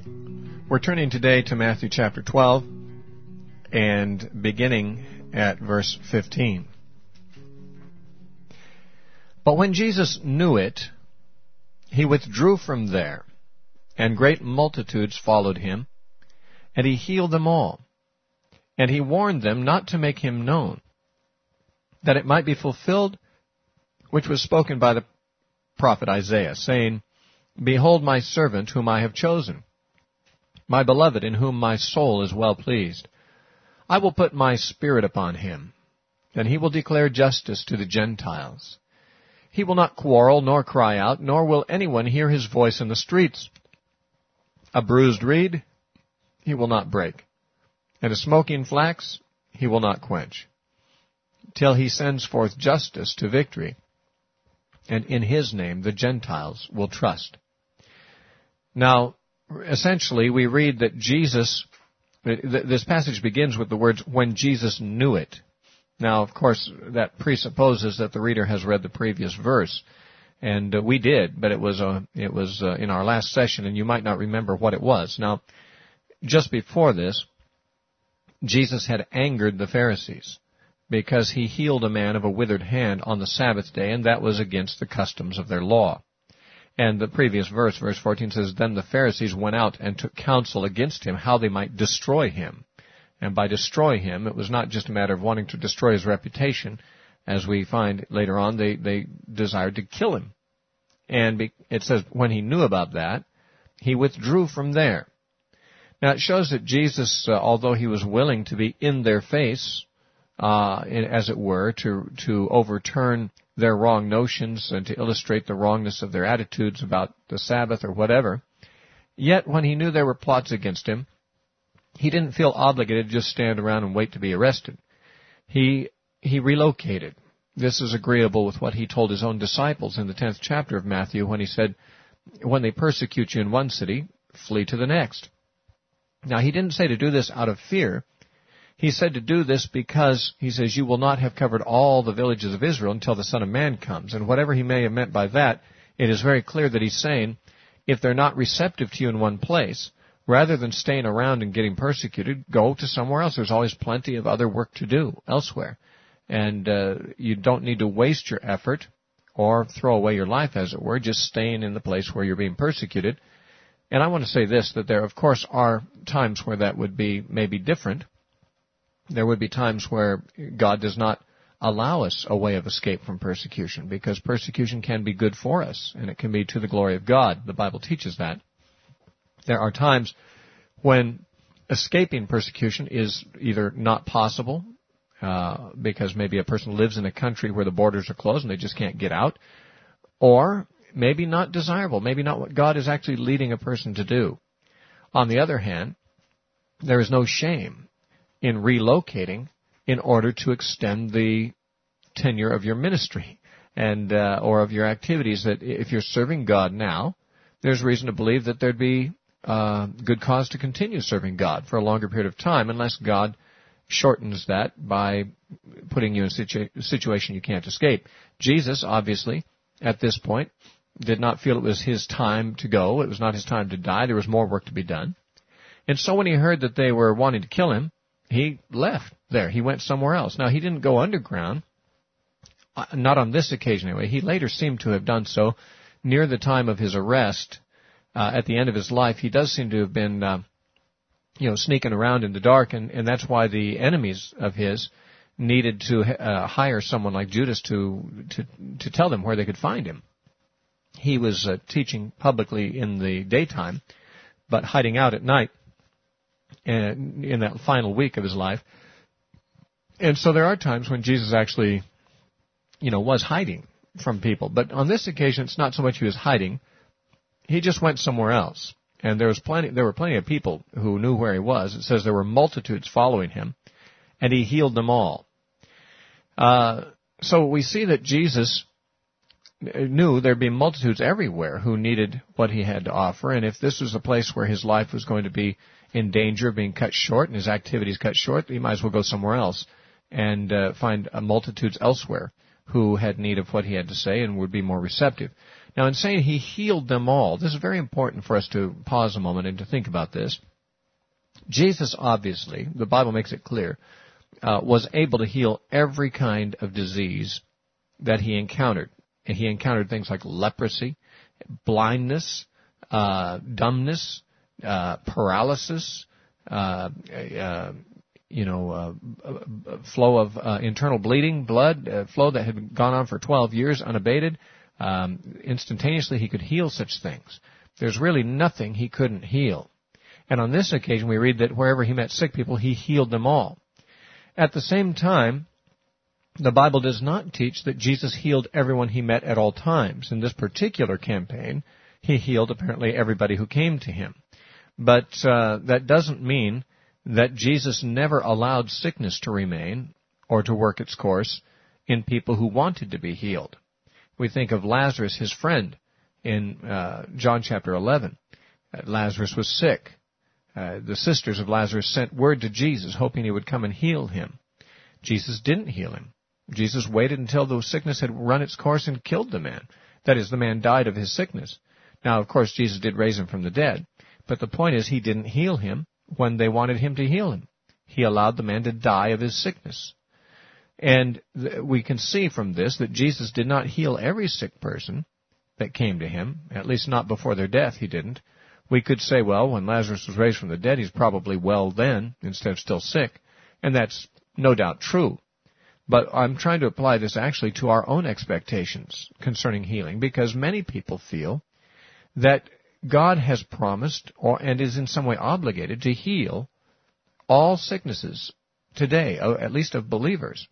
We're turning today to Matthew chapter 12 and beginning at verse 15. But when Jesus knew it, he withdrew from there, and great multitudes followed him, and he healed them all. And he warned them not to make him known, that it might be fulfilled which was spoken by the prophet Isaiah, saying, Behold my servant whom I have chosen, my beloved in whom my soul is well pleased. I will put my spirit upon him, and he will declare justice to the Gentiles. He will not quarrel nor cry out, nor will anyone hear his voice in the streets. A bruised reed he will not break, and a smoking flax he will not quench, till he sends forth justice to victory, and in his name the Gentiles will trust. Now, essentially, we read that Jesus, this passage begins with the words, when Jesus knew it. Now, of course, that presupposes that the reader has read the previous verse, and we did, but it was in our last session, and you might not remember what it was. Now, just before this, Jesus had angered the Pharisees because he healed a man of a withered hand on the Sabbath day, and that was against the customs of their law. And the previous verse, verse 14, says, Then the Pharisees went out and took counsel against him, how they might destroy him. And by destroy him, it was not just a matter of wanting to destroy his reputation. As we find later on, they desired to kill him. And it says, when he knew about that, he withdrew from there. Now, it shows that Jesus, although he was willing to be in their face, as it were, to overturn their wrong notions and to illustrate the wrongness of their attitudes about the Sabbath or whatever, yet when he knew there were plots against him, he didn't feel obligated to just stand around and wait to be arrested. He relocated. This is agreeable with what he told his own disciples in the 10th chapter of Matthew when he said, when they persecute you in one city, flee to the next. Now, he didn't say to do this out of fear. He said to do this because, he says, you will not have covered all the villages of Israel until the Son of Man comes. And whatever he may have meant by that, it is very clear that he's saying, if they're not receptive to you in one place, rather than staying around and getting persecuted, go to somewhere else. There's always plenty of other work to do elsewhere. And you don't need to waste your effort or throw away your life, as it were, just staying in the place where you're being persecuted. And I want to say this, that there, of course, are times where that would be maybe different. There would be times where God does not allow us a way of escape from persecution, because persecution can be good for us, and it can be to the glory of God. The Bible teaches that. There are times when escaping persecution is either not possible, because maybe a person lives in a country where the borders are closed and they just can't get out, or maybe not desirable, maybe not what God is actually leading a person to do. On the other hand, there is no shame in relocating in order to extend the tenure of your ministry and or of your activities. That if you're serving God now, there's reason to believe that there'd be good cause to continue serving God for a longer period of time, unless God shortens that by putting you in a situation you can't escape. Jesus, obviously, at this point, did not feel it was his time to go. It was not his time to die. There was more work to be done. And so when he heard that they were wanting to kill him, he left there. He went somewhere else. Now, he didn't go underground, not on this occasion anyway. He later seemed to have done so near the time of his arrest. At the end of his life, he does seem to have been, sneaking around in the dark, and that's why the enemies of his needed to hire someone like Judas to tell them where they could find him. He was teaching publicly in the daytime, but hiding out at night in that final week of his life. And so there are times when Jesus actually, was hiding from people. But on this occasion, it's not so much he was hiding. He just went somewhere else. And there were plenty of people who knew where he was. It says there were multitudes following him, and he healed them all. So we see that Jesus knew there'd be multitudes everywhere who needed what he had to offer, and if this was a place where his life was going to be in danger of being cut short and his activities cut short, he might as well go somewhere else and find multitudes elsewhere who had need of what he had to say and would be more receptive. Now, in saying he healed them all, this is very important for us to pause a moment and to think about this. Jesus, obviously, the Bible makes it clear, was able to heal every kind of disease that he encountered. And he encountered things like leprosy, blindness, dumbness, paralysis, flow of internal bleeding, blood, flow that had gone on for 12 years unabated. Instantaneously he could heal such things. There's really nothing he couldn't heal. And on this occasion we read that wherever he met sick people, he healed them all. At the same time, the Bible does not teach that Jesus healed everyone he met at all times. In this particular campaign, he healed apparently everybody who came to him. But that doesn't mean that Jesus never allowed sickness to remain or to work its course in people who wanted to be healed. We think of Lazarus, his friend, in John chapter 11. Lazarus was sick. The sisters of Lazarus sent word to Jesus, hoping he would come and heal him. Jesus didn't heal him. Jesus waited until the sickness had run its course and killed the man. That is, the man died of his sickness. Now, of course, Jesus did raise him from the dead. But the point is, he didn't heal him when they wanted him to heal him. He allowed the man to die of his sickness. And we can see from this that Jesus did not heal every sick person that came to him, at least not before their death, he didn't. We could say, well, when Lazarus was raised from the dead, he's probably well then, instead of still sick. And that's no doubt true. But I'm trying to apply this actually to our own expectations concerning healing, because many people feel that God has promised and is in some way obligated to heal all sicknesses today, at least of believers.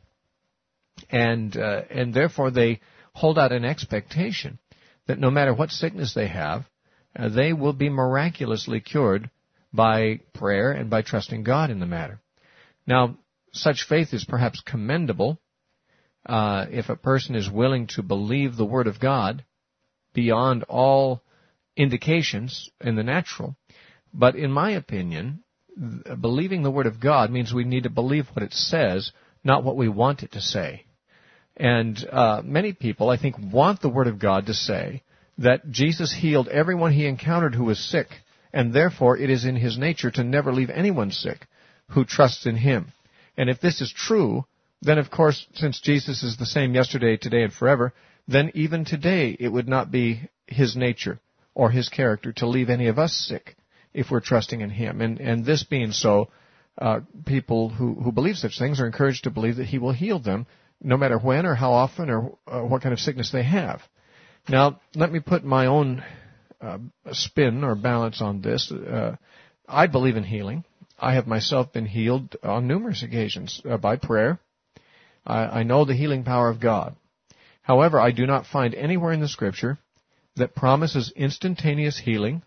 And therefore they hold out an expectation that no matter what sickness they have, they will be miraculously cured by prayer and by trusting God in the matter. Now, such faith is perhaps commendable if a person is willing to believe the Word of God beyond all indications in the natural. But in my opinion, believing the Word of God means we need to believe what it says, not what we want it to say. And many people, I think, want the Word of God to say that Jesus healed everyone he encountered who was sick, and therefore it is in his nature to never leave anyone sick who trusts in him. And if this is true, then of course, since Jesus is the same yesterday, today, and forever, then even today it would not be his nature or his character to leave any of us sick if we're trusting in him. And this being so, people who believe such things are encouraged to believe that he will heal them no matter when or how often or what kind of sickness they have. Now, let me put my own spin or balance on this. I believe in healing. I have myself been healed on numerous occasions by prayer. I know the healing power of God. However, I do not find anywhere in the Scripture that promises instantaneous healing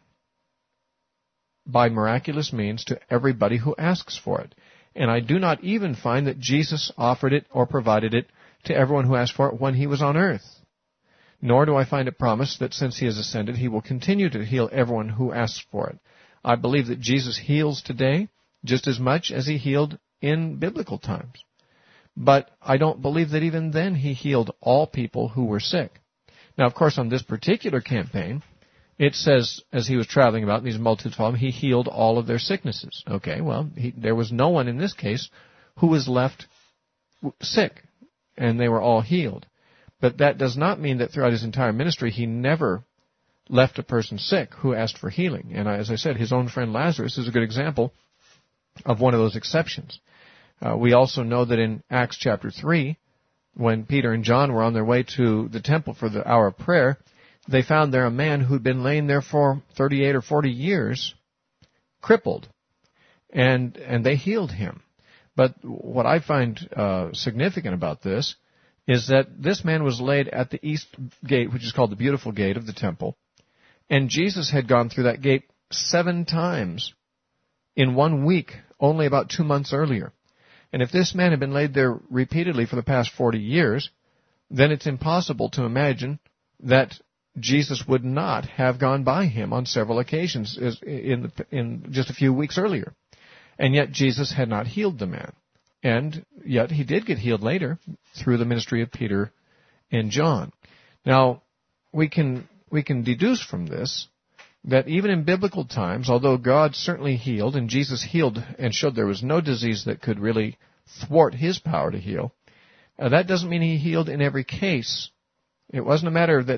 by miraculous means to everybody who asks for it. And I do not even find that Jesus offered it or provided it to everyone who asked for it when he was on earth. Nor do I find it promised that since he has ascended, he will continue to heal everyone who asks for it. I believe that Jesus heals today just as much as he healed in biblical times. But I don't believe that even then he healed all people who were sick. Now, of course, on this particular campaign, it says, as he was traveling about, and these multitudes followed him, he healed all of their sicknesses. Okay, well, there was no one in this case who was left sick, and they were all healed. But that does not mean that throughout his entire ministry he never left a person sick who asked for healing. And as I said, his own friend Lazarus is a good example of one of those exceptions. We also know that in Acts chapter 3, when Peter and John were on their way to the temple for the hour of prayer, they found there a man who'd been laying there for 38 or 40 years, crippled, and they healed him. But what I find significant about this is that this man was laid at the east gate, which is called the Beautiful Gate of the temple, and Jesus had gone through that gate 7 times in 1 week, only about 2 months earlier. And if this man had been laid there repeatedly for the past 40 years, then it's impossible to imagine that Jesus would not have gone by him on several occasions in just a few weeks earlier. And yet Jesus had not healed the man. And yet he did get healed later through the ministry of Peter and John. Now, we can we can deduce from this that even in biblical times, although God certainly healed, and Jesus healed and showed there was no disease that could really thwart his power to heal, that doesn't mean he healed in every case. It wasn't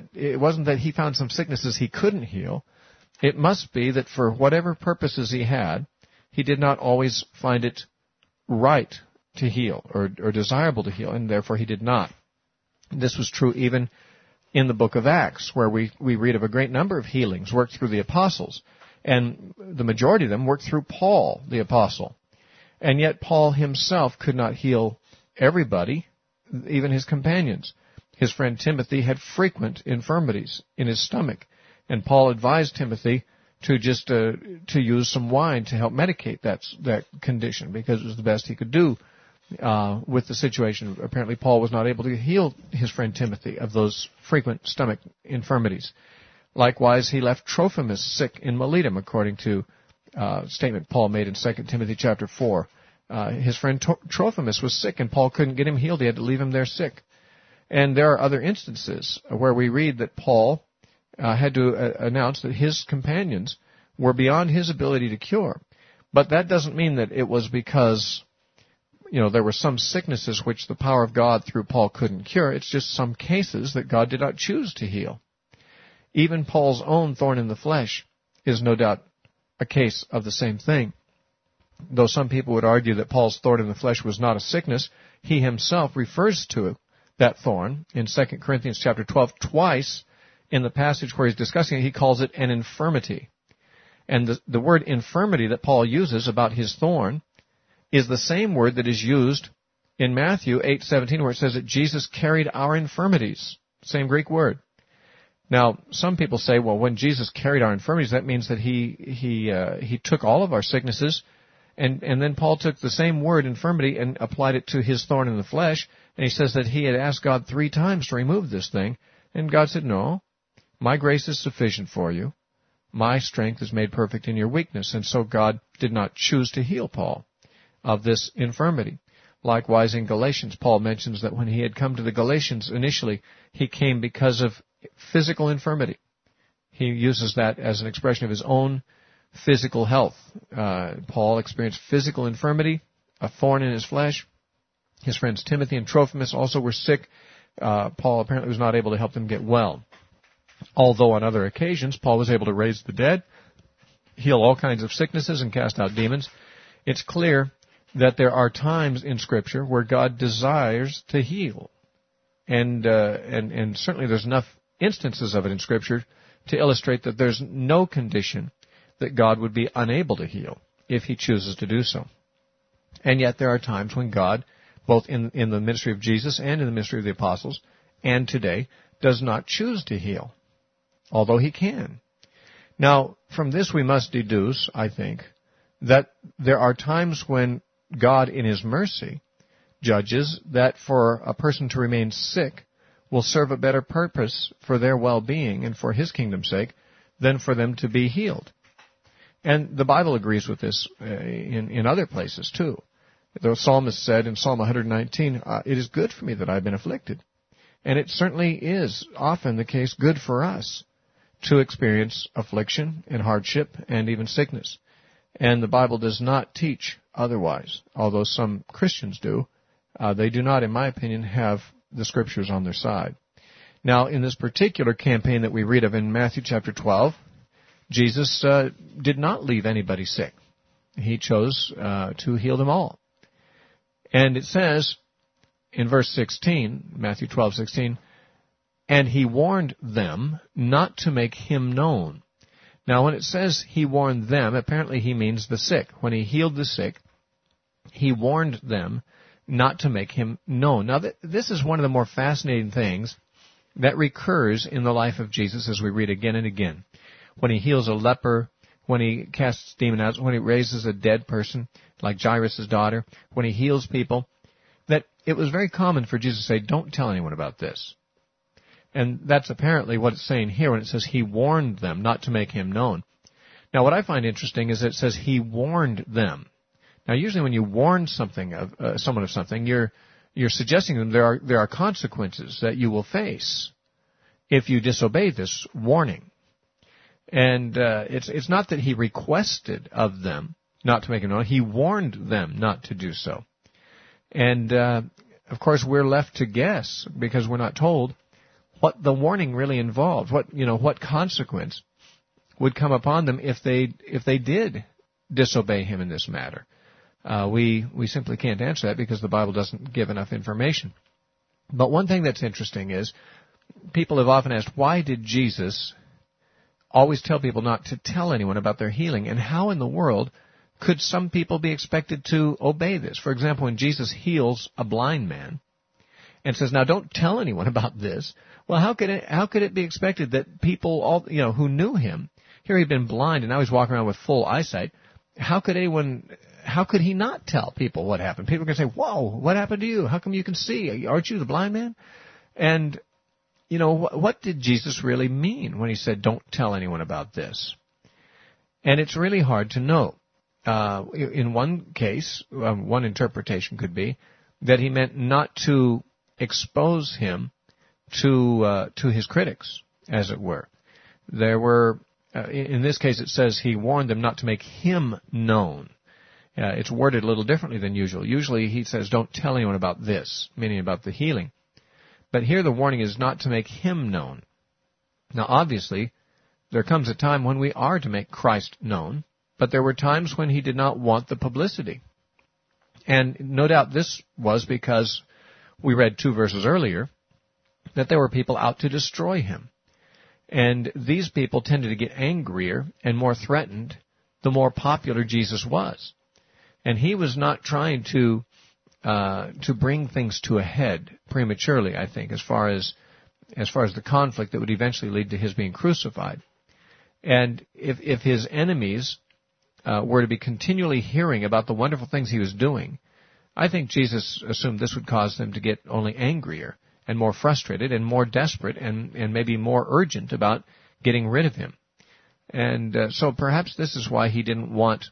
that he found some sicknesses he couldn't heal. It must be that for whatever purposes he had, he did not always find it right to heal or desirable to heal, and therefore he did not. This was true even in the book of Acts, where we read of a great number of healings worked through the apostles, and the majority of them worked through Paul, the apostle. And yet Paul himself could not heal everybody, even his companions. His friend Timothy had frequent infirmities in his stomach, and Paul advised Timothy to just to use some wine to help medicate that condition, because it was the best he could do with the situation. Apparently Paul was not able to heal his friend Timothy of those frequent stomach infirmities. Likewise, he left Trophimus sick in Miletum, according to a statement Paul made in 2 Timothy chapter 4. His friend Trophimus was sick, and Paul couldn't get him healed. He had to leave him there sick. And there are other instances where we read that Paul had to announce that his companions were beyond his ability to cure. But that doesn't mean that it was because there were some sicknesses which the power of God through Paul couldn't cure. It's just some cases that God did not choose to heal. Even Paul's own thorn in the flesh is no doubt a case of the same thing. Though some people would argue that Paul's thorn in the flesh was not a sickness, he himself refers to that thorn in 2 Corinthians chapter 12 twice in the passage where he's discussing it. He calls it an infirmity. And the word infirmity that Paul uses about his thorn is the same word that is used in Matthew 8:17, where it says that Jesus carried our infirmities. Same Greek word. Now, some people say, well, when Jesus carried our infirmities, that means that he took all of our sicknesses, and then Paul took the same word, infirmity, and applied it to his thorn in the flesh, and he says that he had asked God 3 times to remove this thing, and God said, no, my grace is sufficient for you. My strength is made perfect in your weakness. And so God did not choose to heal Paul of this infirmity. Likewise, in Galatians, Paul mentions that when he had come to the Galatians initially, he came because of physical infirmity. He uses that as an expression of his own physical health. Paul experienced physical infirmity, a thorn in his flesh. His friends Timothy and Trophimus also were sick. Paul apparently was not able to help them get well. Although on other occasions, Paul was able to raise the dead, heal all kinds of sicknesses, and cast out demons. It's clear that there are times in Scripture where God desires to heal. And certainly there's enough instances of it in Scripture to illustrate that there's no condition that God would be unable to heal if he chooses to do so. And yet there are times when God, both in the ministry of Jesus and in the ministry of the apostles, and today, does not choose to heal, although he can. Now, from this we must deduce, I think, that there are times when God, in his mercy, judges that for a person to remain sick will serve a better purpose for their well-being and for his kingdom's sake than for them to be healed. And the Bible agrees with this in other places too. The psalmist said in Psalm 119, it is good for me that I've been afflicted. And it certainly is often the case good for us to experience affliction and hardship and even sickness. And the Bible does not teach otherwise, although some Christians do. They do not, in my opinion, have the Scriptures on their side. Now, in this particular campaign that we read of in Matthew chapter 12, Jesus did not leave anybody sick. He chose to heal them all. And it says in verse 16, Matthew 12:16, and he warned them not to make him known. Now, when it says he warned them, apparently he means the sick. When he healed the sick, he warned them not to make him known. Now, this is one of the more fascinating things that recurs in the life of Jesus as we read again and again. When he heals a leper, when he casts demons out, when he raises a dead person, like Jairus' daughter, when he heals people, that it was very common for Jesus to say, don't tell anyone about this. And that's apparently what it's saying here when it says he warned them not to make him known. Now, what I find interesting is that it says he warned them. Now, usually when you warn someone of something, you're suggesting to them there are consequences that you will face. if you disobey this warning. And it's not that he requested of them not to make him known. He warned them not to do so. And, of course, we're left to guess, because we're not told what the warning really involved, what consequence would come upon them if they did disobey him in this matter. We simply can't answer that because the Bible doesn't give enough information. But one thing that's interesting is people have often asked, why did Jesus always tell people not to tell anyone about their healing, and how in the world could some people be expected to obey this? For example, when Jesus heals a blind man and says, now don't tell anyone about this, well, how could it be expected that people who knew him, here he'd been blind and now he's walking around with full eyesight, how could he not tell people what happened? People are going to say, whoa, what happened to you? How come you can see? Aren't you the blind man? And what did Jesus really mean when he said, don't tell anyone about this? And it's really hard to know. In one case, one interpretation could be that he meant not to expose him to his critics, as it were. There were, in this case it says he warned them not to make him known. It's worded a little differently than usual. Usually he says, don't tell anyone about this, meaning about the healing. But here the warning is not to make him known. Now obviously, there comes a time when we are to make Christ known, but there were times when he did not want the publicity. And no doubt this was because we read 2 verses earlier that there were people out to destroy him. And these people tended to get angrier and more threatened the more popular Jesus was. And he was not trying to bring things to a head prematurely, I think, as far as the conflict that would eventually lead to his being crucified. And if his enemies were to be continually hearing about the wonderful things he was doing, I think Jesus assumed this would cause them to get only angrier and more frustrated and more desperate and maybe more urgent about getting rid of him. And so perhaps this is why he didn't want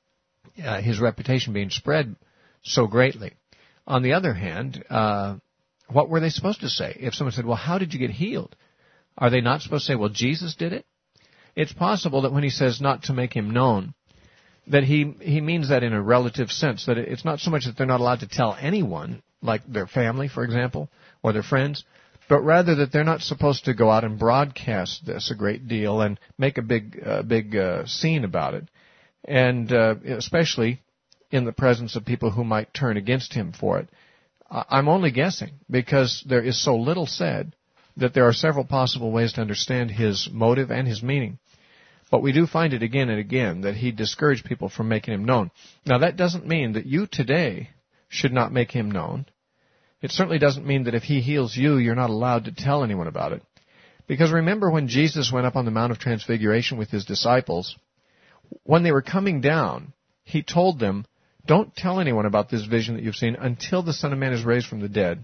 his reputation being spread so greatly. On the other hand, what were they supposed to say? If someone said, well, how did you get healed? Are they not supposed to say, well, Jesus did it? It's possible that when he says not to make him known, that he means that in a relative sense, that it's not so much that they're not allowed to tell anyone, like their family, for example, or their friends, but rather that they're not supposed to go out and broadcast this a great deal and make a big scene about it, and especially in the presence of people who might turn against him for it. I'm only guessing, because there is so little said that there are several possible ways to understand his motive and his meaning. But we do find it again and again that he discouraged people from making him known. Now, that doesn't mean that you today should not make him known. It certainly doesn't mean that if he heals you, you're not allowed to tell anyone about it. Because remember when Jesus went up on the Mount of Transfiguration with his disciples, when they were coming down, he told them, don't tell anyone about this vision that you've seen until the Son of Man is raised from the dead.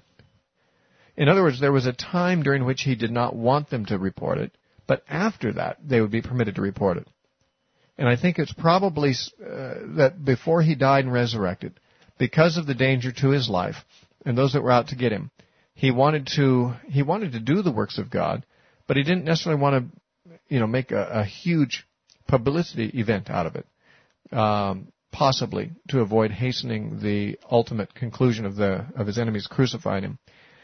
In other words, there was a time during which he did not want them to report it, but after that, they would be permitted to report it. And I think it's probably that before he died and resurrected, because of the danger to his life and those that were out to get him, he wanted to do the works of God, but he didn't necessarily want to, make a huge publicity event out of it, possibly to avoid hastening the ultimate conclusion of his enemies crucifying him.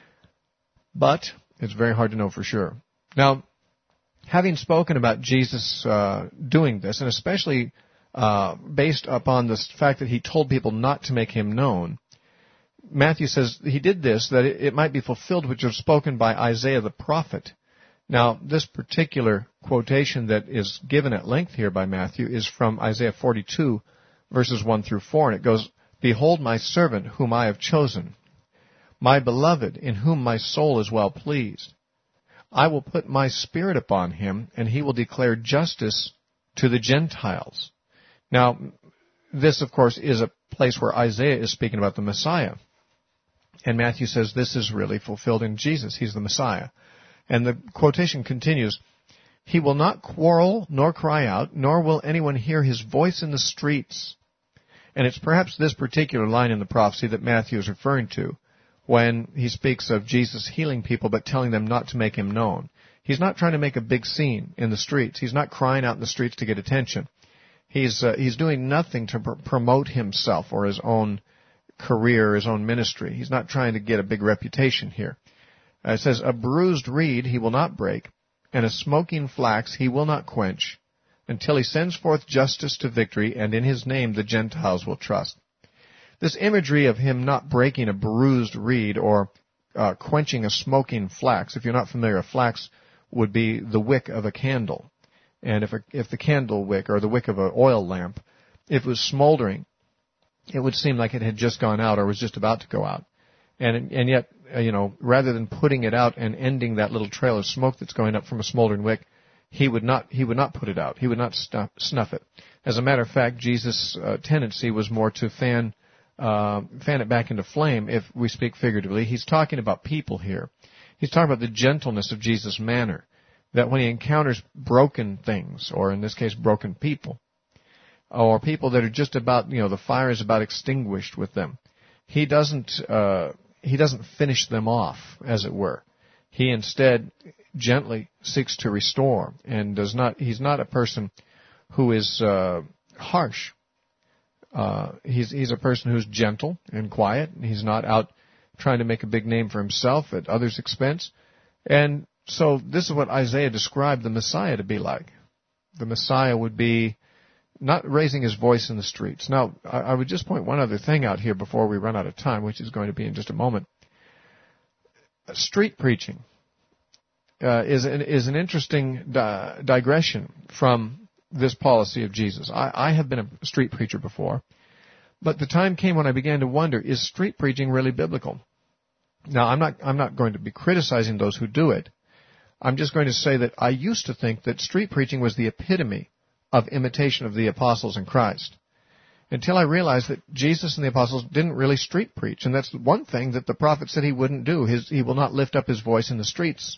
But it's very hard to know for sure. Now, having spoken about Jesus doing this, and especially based upon the fact that he told people not to make him known, Matthew says he did this that it might be fulfilled which was spoken by Isaiah the prophet. Now, this particular quotation that is given at length here by Matthew is from Isaiah 42, verses 1 through 4, and it goes, Behold my servant whom I have chosen, my beloved in whom my soul is well pleased. I will put my spirit upon him, and he will declare justice to the Gentiles. Now, this, of course, is a place where Isaiah is speaking about the Messiah. And Matthew says this is really fulfilled in Jesus. He's the Messiah. And the quotation continues, He will not quarrel nor cry out, nor will anyone hear his voice in the streets. And it's perhaps this particular line in the prophecy that Matthew is referring to when he speaks of Jesus healing people but telling them not to make him known. He's not trying to make a big scene in the streets. He's not crying out in the streets to get attention. He's doing nothing to promote himself or his own career, his own ministry. He's not trying to get a big reputation here. It says, a bruised reed he will not break, and a smoking flax he will not quench, until he sends forth justice to victory, and in his name the Gentiles will trust. This imagery of him not breaking a bruised reed or quenching a smoking flax, if you're not familiar, a flax would be the wick of a candle. And if the candle wick or the wick of an oil lamp, if it was smoldering, it would seem like it had just gone out or was just about to go out. And yet, rather than putting it out and ending that little trail of smoke that's going up from a smoldering wick, he would not put it out. He would not snuff it. As a matter of fact, Jesus' tendency was more to fan it back into flame, if we speak figuratively. He's talking about people here. He's talking about the gentleness of Jesus' manner, that when he encounters broken things, or in this case broken people, or people that are just about, the fire is about extinguished with them, he doesn't finish them off, as it were. He instead gently seeks to restore, and he's not a person who is harsh. He's a person who's gentle and quiet. He's not out trying to make a big name for himself at others' expense. And so this is what Isaiah described the Messiah to be like. The Messiah would be not raising his voice in the streets. Now, I would just point one other thing out here before we run out of time, which is going to be in just a moment. Street preaching is an interesting digression from this policy of Jesus. I have been a street preacher before, but the time came when I began to wonder, is street preaching really biblical? Now, I'm not going to be criticizing those who do it. I'm just going to say that I used to think that street preaching was the epitome of imitation of the apostles in Christ, until I realized that Jesus and the apostles didn't really street preach, and that's one thing that the prophet said he wouldn't do. He will not lift up his voice in the streets.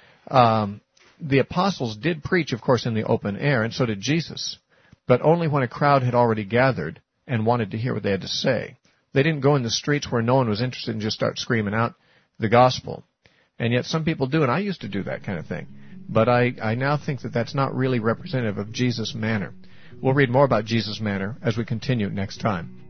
The apostles did preach, of course, in the open air, and so did Jesus, but only when a crowd had already gathered and wanted to hear what they had to say. They didn't go in the streets where no one was interested and just start screaming out the gospel. And yet some people do, and I used to do that kind of thing. But I now think that that's not really representative of Jesus' manner. We'll read more about Jesus' manner as we continue next time.